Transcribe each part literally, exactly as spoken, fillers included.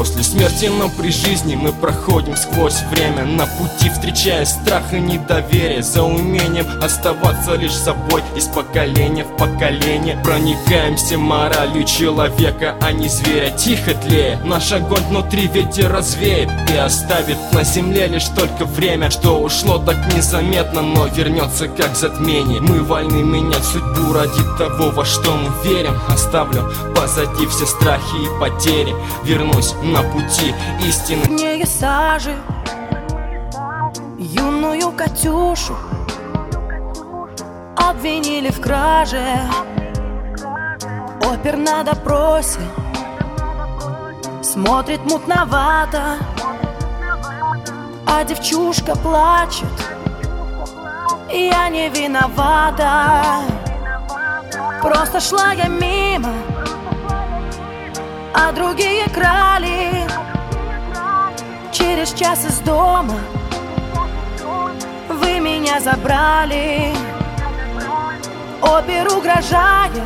после смерти, но при жизни мы проходим сквозь время. На пути встречая страх и недоверие, за умением оставаться лишь собой. Из поколения в поколение проникаемся моралью человека, а не зверя. Тихо тлея, наш огонь внутри ветер развеет и оставит на земле лишь только время, что ушло так незаметно, но вернется как затмение. Мы вольны менять судьбу ради того, во что мы верим. Оставлю позади все страхи и потери, вернусь на пути истины. Не сажи юную Катюшу обвинили в краже. Опер на допросе смотрит мутновато, а девчушка плачет: я не виновата. Просто шла я мимо, а другие крали. Через час из дома вы меня забрали. Опер угрожает,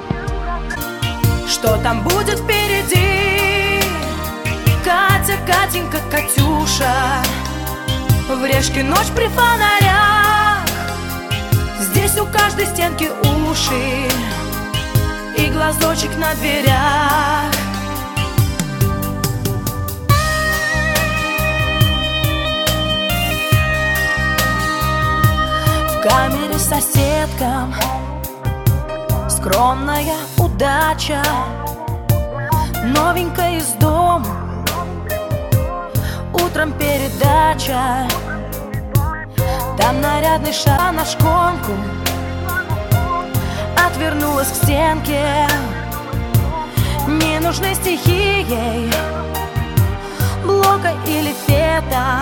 что там будет впереди. Катя, Катенька, Катюша, в Решке ночь при фонарях. Здесь у каждой стенки уши и глазочек на дверях. В камере соседкам скромная удача. Новенькая из дома, утром передача. Там нарядный шар на шконку, отвернулась к стенке. Не нужны стихи ей, Блока или Фета,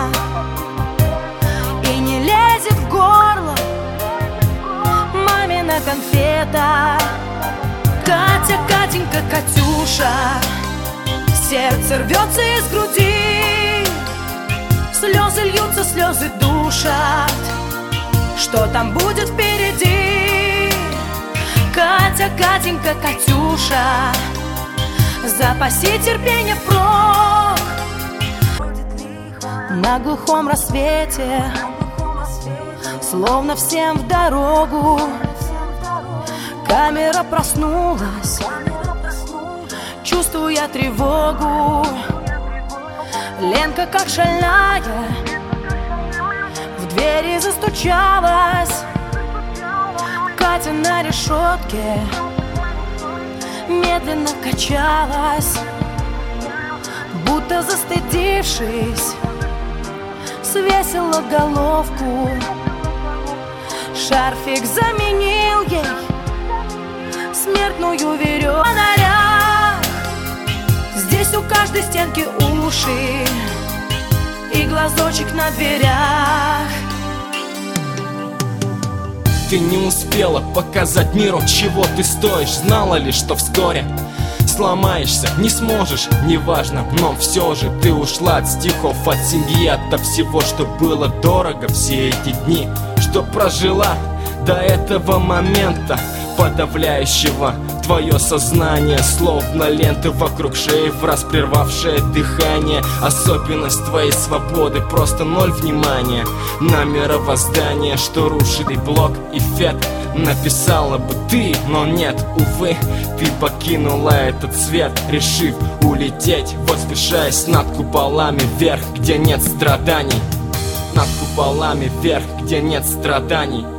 и не лезет в горло мамина конфета. Катя, Катенька, Катюша, сердце рвется из груди, слезы льются, слезы душат. Что там будет впереди? Катя, Катенька, Катюша, запаси терпение впрок. На глухом рассвете, словно всем в дорогу, камера проснулась, чувствуя тревогу. Ленка, как шальная, в двери застучалась. Катя на решетке медленно качалась, будто застыдившись, свесила головку. Шарфик заменил ей смертную веревку. Здесь у каждой стенки уши и глазочек на дверях. Ты не успела показать миру, чего ты стоишь. Знала ли, что вскоре сломаешься, не сможешь, неважно, но все же ты ушла от стихов, от семьи, от всего, что было дорого все эти дни, что прожила до этого момента, подавляющего твое сознание, словно ленты вокруг шеи, враз прервавшее дыхание. Особенность твоей свободы, просто ноль внимания на мировоздание, что рушит и Блок, и Фет. Написала бы ты, но нет, увы, ты покинула этот свет, решив улететь, возвышаясь над куполами вверх, где нет страданий. Над куполами вверх, где нет страданий.